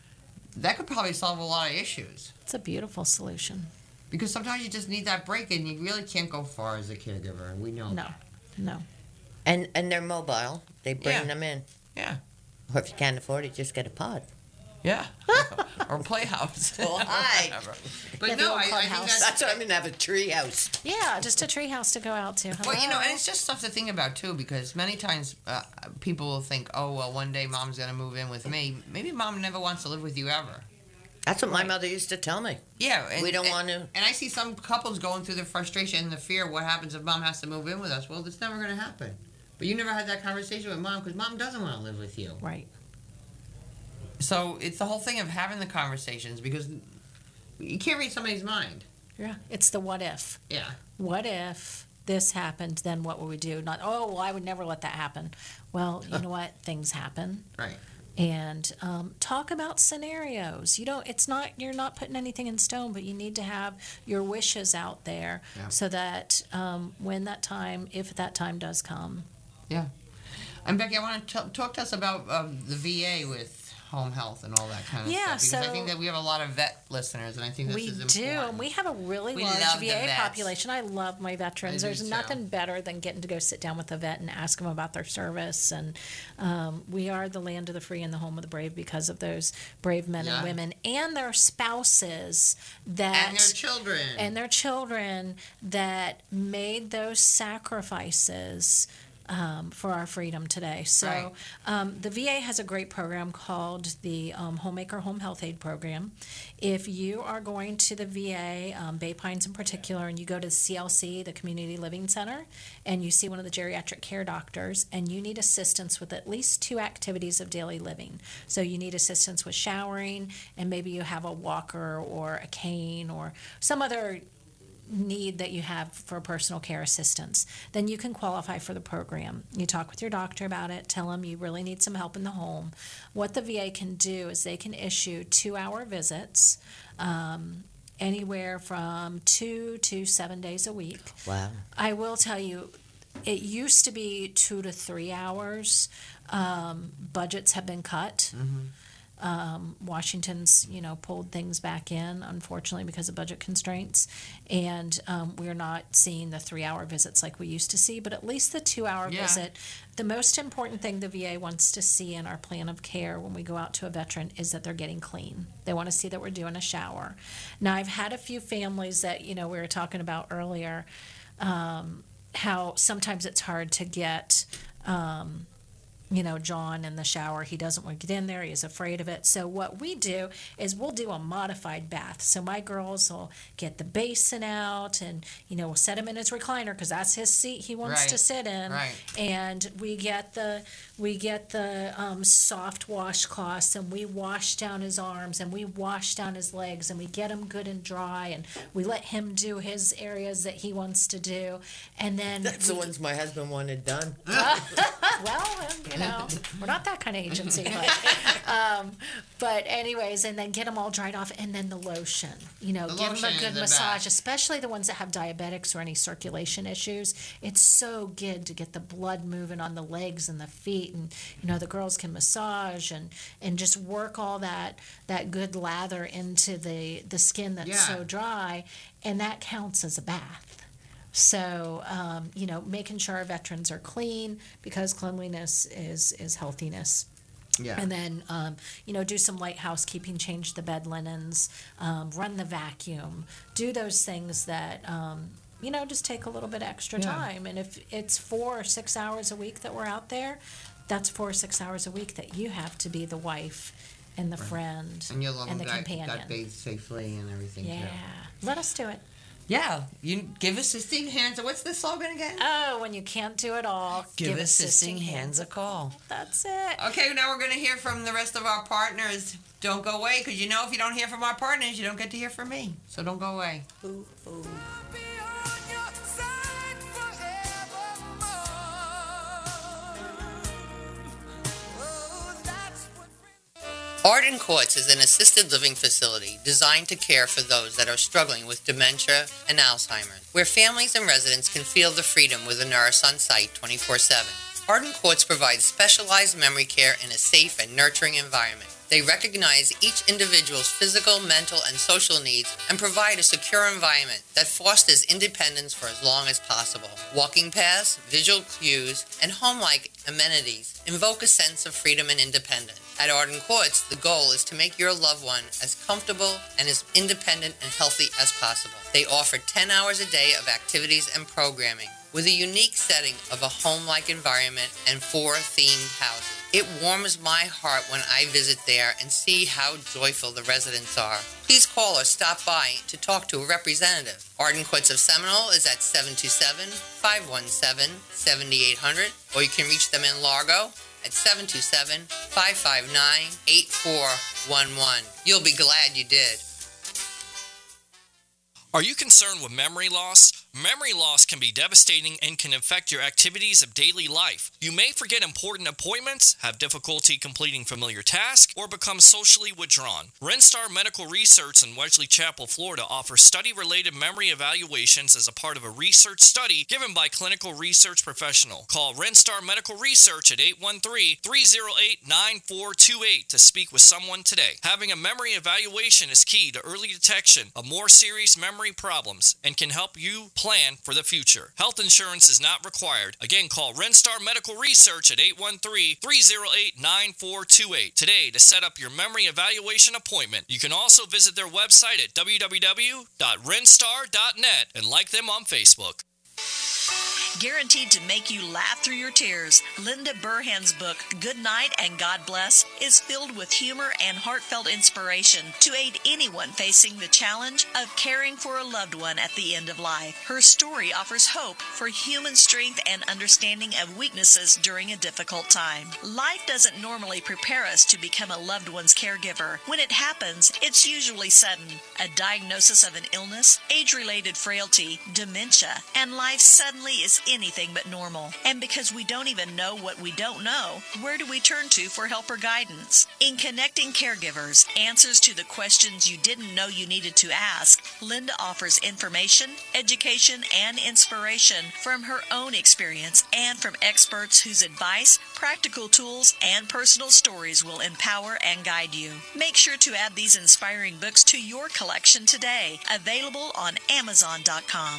that could probably solve a lot of issues. It's a beautiful solution. Because sometimes you just need that break and you really can't go far as a caregiver. And we know No. that. No. And and they're mobile. They bring Yeah. them in. Yeah. Or if you can't afford it, just get a pod. Yeah. Or a playhouse. Well, hi. Whatever. But Yeah, the no, old I, I think clubhouse. that's... That's what I'm gonna have a tree house. Yeah, just a tree house to go out to. Well, you know, Hello. and it's just stuff to think about, too, because many times uh, people will think, oh, well, one day mom's going to move in with me. Maybe mom never wants to live with you ever. That's what my mother used to tell me. Yeah. And, We don't and- want to. And I see some couples going through the frustration and the fear, what happens if mom has to move in with us? Well, it's never going to happen. But you never had that conversation with mom because mom doesn't want to live with you. Right. So it's the whole thing of having the conversations because you can't read somebody's mind. Yeah. It's the what if. Yeah. What if this happened, then what would we do? Not, oh, well, I would never let that happen. Well, you know what? Things happen. Right. And um, talk about scenarios. You don't. It's not. You're not putting anything in stone, but you need to have your wishes out there Yeah. so that um, when that time, if that time does come. Yeah. And Becky, I want to t- talk to us about um, the V A with home health and all that kind of Yeah, stuff. Because I so- think that we have a lot of vet listeners, and I think this We is do, important. and we have a really We large love V the A vets. population. I love my veterans. I do There's too. nothing better than getting to go sit down with a vet and ask them about their service. And um, we are the land of the free and the home of the brave because of those brave men Yeah. and women and their spouses that And their children. and their children that made those sacrifices um, for our freedom today. So Right. um, the V A has a great program called the um, Homemaker Home Health Aid Program. If you are going to the V A, um, Bay Pines in particular, and you go to the C L C, the Community Living Center, and you see one of the geriatric care doctors, and you need assistance with at least two activities of daily living. So you need assistance with showering, and maybe you have a walker or a cane or some other need that you have for personal care assistance, then you can qualify for the program. You talk with your doctor about it, tell them you really need some help in the home. What the V A can do is they can issue two-hour visits, um, anywhere from two to seven days a week. Wow. I will tell you, it used to be two to three hours. Um, budgets have been cut. Um, Washington's, you know, pulled things back in, unfortunately, because of budget constraints. And um, we're not seeing the three-hour visits like we used to see, but at least the two-hour Yeah. visit. The most important thing the V A wants to see in our plan of care when we go out to a veteran is that they're getting clean. They want to see that we're doing a shower. Now, I've had a few families that, you know, we were talking about earlier, um, how sometimes it's hard to get um, you know, John in the shower. He doesn't want to get in there. He's afraid of it. So what we do is we'll do a modified bath. So my girls will get the basin out and, you know, we'll set him in his recliner because that's his seat he wants Right. to sit in. Right. And we get the we get the um, soft washcloths and we wash down his arms and we wash down his legs and we get him good and dry and we let him do his areas that he wants to do. And then That's the we- ones my husband wanted done. well, um, you know, we're not that kind of agency, but, um, but anyways, and then get them all dried off, and then the lotion. You know, The give them lotion a is good the massage, best. especially the ones that have diabetics or any circulation issues. It's so good to get the blood moving on the legs and the feet, and you know, the girls can massage and and just work all that that good lather into the the skin that's Yeah. so dry, and that counts as a bath. So, um, you know, making sure our veterans are clean because cleanliness is, is healthiness. Yeah. And then, um, you know, do some light housekeeping, change the bed linens, um, run the vacuum, do those things that, um, you know, just take a little bit extra Yeah. time. And if it's four or six hours a week that we're out there, that's four or six hours a week that you have to be the wife and the friend And you'll and the got, companion. got bathed safely and everything Yeah. too. Let us do it. Yeah, you give assisting hands. What's the slogan again? Oh, when you can't do it all, Give assisting hands a call. That's it. Okay, now we're going to hear from the rest of our partners. Don't go away, because you know if you don't hear from our partners, you don't get to hear from me. So don't go away. Ooh, ooh. Arden Courts is an assisted living facility designed to care for those that are struggling with dementia and Alzheimer's, where families and residents can feel the freedom with a nurse on site twenty-four seven. Arden Courts provides specialized memory care in a safe and nurturing environment. They recognize each individual's physical, mental, and social needs and provide a secure environment that fosters independence for as long as possible. Walking paths, visual cues, and home-like amenities invoke a sense of freedom and independence. At Arden Courts, the goal is to make your loved one as comfortable and as independent and healthy as possible. They offer ten hours a day of activities and programming, with a unique setting of a home-like environment and four themed houses. It warms my heart when I visit there and see how joyful the residents are. Please call or stop by to talk to a representative. Arden Courts of Seminole is at seven two seven, five one seven, seven eight zero zero, or you can reach them in Largo at seven two seven, five five nine, eight four one one. You'll be glad you did. Are you concerned with memory loss? Memory loss can be devastating and can affect your activities of daily life. You may forget important appointments, have difficulty completing familiar tasks, or become socially withdrawn. Renstar Medical Research in Wesley Chapel, Florida offers study-related memory evaluations as a part of a research study given by clinical research professional. Call Renstar Medical Research at eight one three, three zero eight, nine four two eight to speak with someone today. Having a memory evaluation is key to early detection of more serious memory problems and can help you plan for the future. Health insurance is not required. Again, call Renstar Medical Research at eight one three, three zero eight, nine four two eight today to set up your memory evaluation appointment. You can also visit their website at w w w dot renstar dot net and like them on Facebook. guaranteed to make you laugh through your tears. Linda Burhan's book, Good Night and God Bless, is filled with humor and heartfelt inspiration to aid anyone facing the challenge of caring for a loved one at the end of life. Her story offers hope for human strength and understanding of weaknesses during a difficult time. Life doesn't normally prepare us to become a loved one's caregiver. When it happens, it's usually sudden. A diagnosis of an illness, age-related frailty, dementia, and life suddenly is anything but normal. And because we don't even know what we don't know, where do we turn to for help or guidance? In Connecting Caregivers, Answers to the Questions You Didn't Know You Needed to Ask, Linda offers information, education, and inspiration from her own experience and from experts whose advice, practical tools, and personal stories will empower and guide you. Make sure to add these inspiring books to your collection today. Available on Amazon dot com.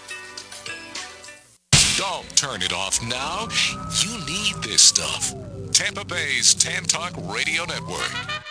Don't turn it off now. You need this stuff. Tampa Bay's Tan Talk Radio Network.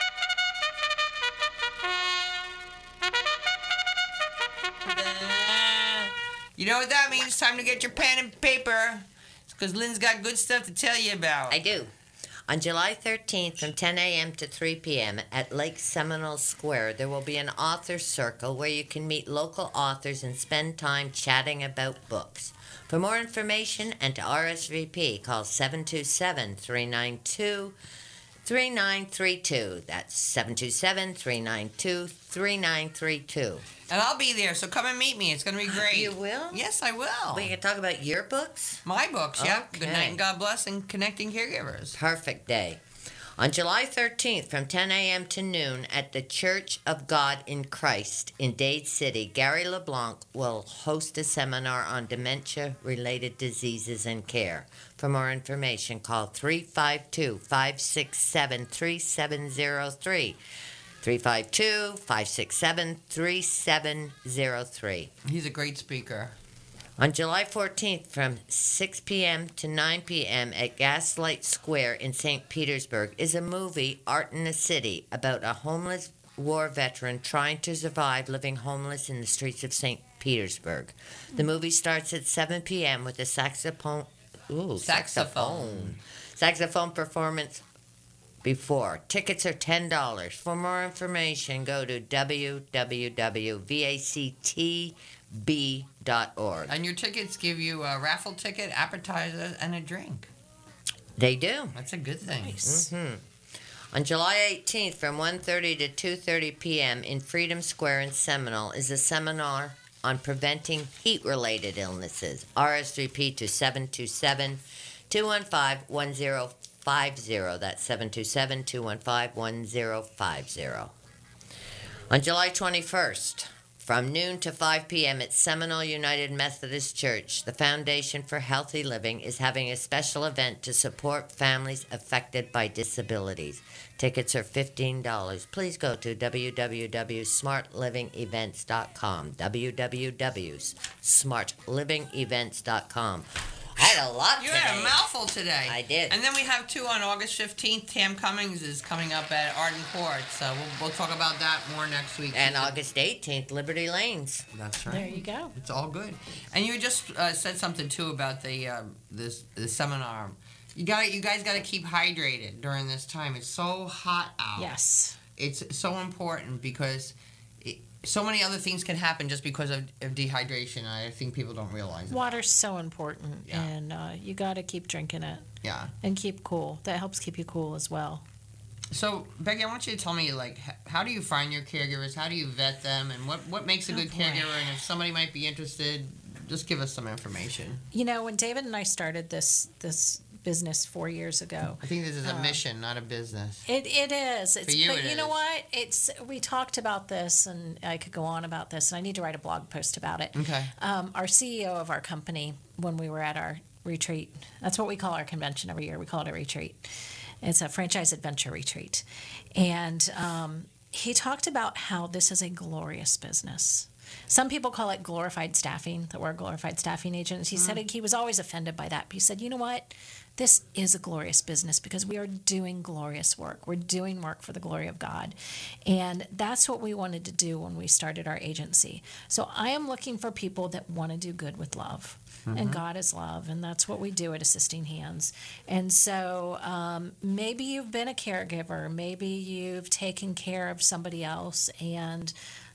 You know what that means? Time to get your pen and paper. It's because Lynn's got good stuff to tell you about. I do. On July thirteenth from ten a.m. to three p.m. at Lake Seminole Square, there will be an author circle where you can meet local authors and spend time chatting about books. For more information and to R S V P, call seven two seven, three nine two, three nine three two. That's seven two seven, three nine two, three nine three two. And I'll be there, so come and meet me. It's going to be great. You will? Yes, I will. We can talk about your books? My books, yeah. Okay. Good Night and God Bless and Connecting Caregivers. Perfect day. On July thirteenth from ten a.m. to noon at the Church of God in Christ in Dade City, Gary LeBlanc will host a seminar on dementia-related diseases and care. For more information, call three five two, five six seven, three seven zero three. three five two, five six seven, three seven zero three. He's a great speaker. On July fourteenth from six p.m. to nine p.m. at Gaslight Square in Saint Petersburg is a movie, Art in the City, about a homeless war veteran trying to survive living homeless in the streets of Saint Petersburg. The movie starts at seven p.m. with a saxophone, ooh, saxophone, saxophone performance before. Tickets are ten dollars. For more information, go to w w w dot v a c t b dot org. And your tickets give you a raffle ticket, appetizer, and a drink. They do. That's a good thing. Nice. Mm-hmm. On July eighteenth from one thirty to two thirty p.m. in Freedom Square in Seminole is a seminar on preventing heat-related illnesses. R S V P to seven two seven, two one five, one zero five zero. That's seven two seven, two one five, one zero five zero. On July twenty-first, from noon to five p.m. at Seminole United Methodist Church, the Foundation for Healthy Living is having a special event to support families affected by disabilities. Tickets are fifteen dollars. Please go to w w w dot smart living events dot com. w w w dot smart living events dot com. I had a lot You today. had a mouthful today. I did. And then we have two on August fifteenth. Tam Cummings is coming up at Arden Court, so we'll, we'll talk about that more next week. And August eighteenth, Liberty Lanes. That's right. There you go. It's all good. And you just uh, said something too about the uh, this the seminar. You got you guys got to keep hydrated during this time. It's so hot out. Yes. It's so important because it, so many other things can happen just because of, of dehydration. I think people don't realize that. Water's so important, Yeah. and uh, you got to keep drinking it Yeah. and keep cool. That helps keep you cool as well. So, Becky, I want you to tell me, like, h- how do you find your caregivers? How do you vet them? And what, what makes a Oh, good boy. caregiver? And if somebody might be interested, just give us some information. You know, when David and I started this this business four years ago, I think this is a Uh, mission, not a business. It it is. It's, you, but it you know is. what? It's we talked about this, and I could go on about this, and I need to write a blog post about it. Okay. Um, our C E O of our company, when we were at our retreat, that's what we call our convention every year. We call it a retreat. It's a franchise adventure retreat, and um, he talked about how this is a glorious business. Some people call it glorified staffing, the word glorified staffing agent. He mm. said he was always offended by that. But he said, you know what? This is a glorious business because we are doing glorious work. We're doing work for the glory of God. And that's what we wanted to do when we started our agency. So I am looking for people that want to do good with love. Mm-hmm. And God is love, and that's what we do at Assisting Hands. And so um, maybe you've been a caregiver. Maybe you've taken care of somebody else, and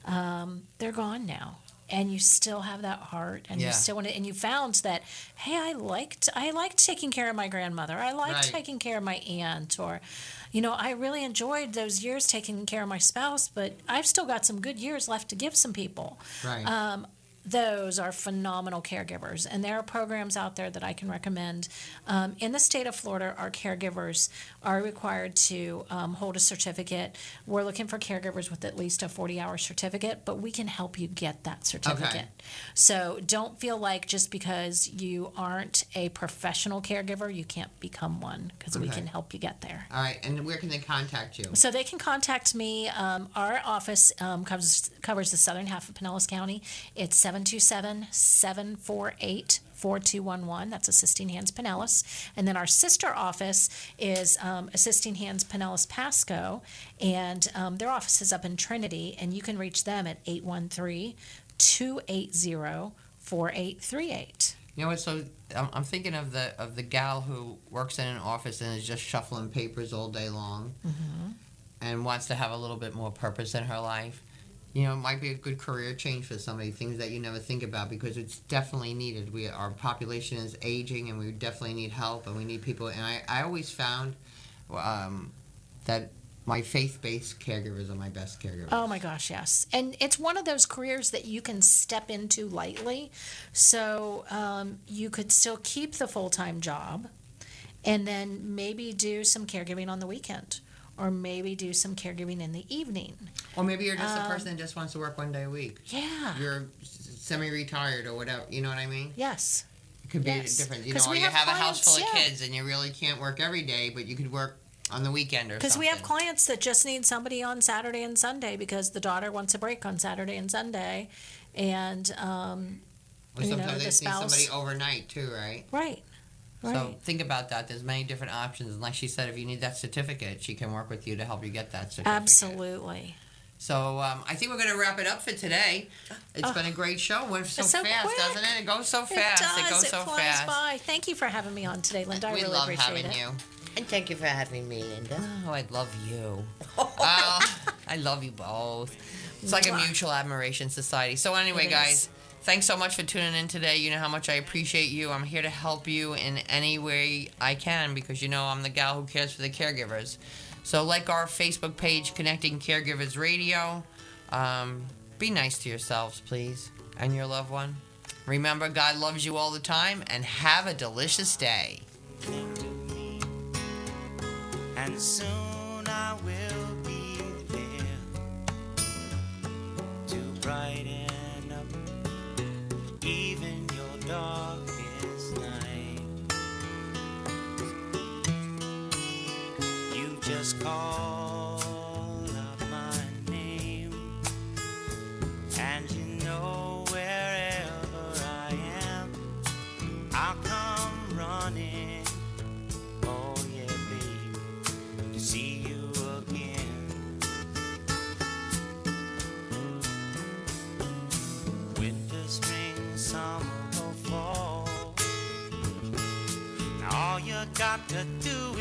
um, they're gone now. And you still have that heart, and yeah. you still want to, and you found that, hey, I liked, I liked taking care of my grandmother. I liked right. taking care of my aunt, or, you know, I really enjoyed those years taking care of my spouse, but I've still got some good years left to give some people. Right. Um, those are phenomenal caregivers, and there are programs out there that I can recommend. Um, in the state of Florida, our caregivers are required to um, hold a certificate. We're looking for caregivers with at least a forty-hour certificate, but we can help you get that certificate. Okay. So don't feel like just because you aren't a professional caregiver, you can't become one, because okay. we can help you get there. All right, and where can they contact you? So they can contact me. Um, our office um, covers, covers the southern half of Pinellas County. It's seven two seven, seven four eight, four two one one. That's Assisting Hands Pinellas. And then our sister office is um, Assisting Hands Pinellas Pasco, and um, their office is up in Trinity, and you can reach them at eight one three, two eight zero, four eight three eight. You know what? So I'm, I'm thinking of the of the gal who works in an office and is just shuffling papers all day long, mm-hmm. and wants to have a little bit more purpose in her life. You know, it might be a good career change for somebody, things that you never think about, because it's definitely needed. We Our population is aging, and we definitely need help, and we need people. And I, I always found um, that my faith-based caregivers are my best caregivers. Oh, my gosh, yes. And it's one of those careers that you can step into lightly. So um, you could still keep the full-time job and then maybe do some caregiving on the weekend. Or maybe do some caregiving in the evening. Or maybe you're just um, a person that just wants to work one day a week. Yeah. You're semi-retired or whatever. You know what I mean? Yes. It could be yes. different. You know, or you have, have clients, a house full of yeah. kids and you really can't work every day, but you could work on the weekend or something. Because we have clients that just need somebody on Saturday and Sunday because the daughter wants a break on Saturday and Sunday. And, um, or you sometimes know, they the spouse. need somebody overnight too, right? Right. Right. So think about that. There's many different options. And like she said, if you need that certificate, she can work with you to help you get that certificate. Absolutely. So um, I think we're going to wrap it up for today. It's oh. been a great show. It went so, so fast, quick. doesn't it? It goes so fast. It does. It goes it so flies fast. by. Thank you for having me on today, Linda. I we really love appreciate having it. you. And thank you for having me, Linda. Oh, I love you. uh, I love you both. It's like a mutual admiration society. So anyway, It guys. is. Thanks so much for tuning in today. You know how much I appreciate you. I'm here to help you in any way I can because you know I'm the gal who cares for the caregivers. So like our Facebook page, Connecting Caregivers Radio. Um, be nice to yourselves, please, and your loved one. Remember, God loves you all the time, and have a delicious day. And soon I will be there to brighten even your darkest night. You just call out my name, and you know wherever I am, I'll come running. Oh yeah, babe, to see you again. Winter, spring, summer or fall, now all you got to do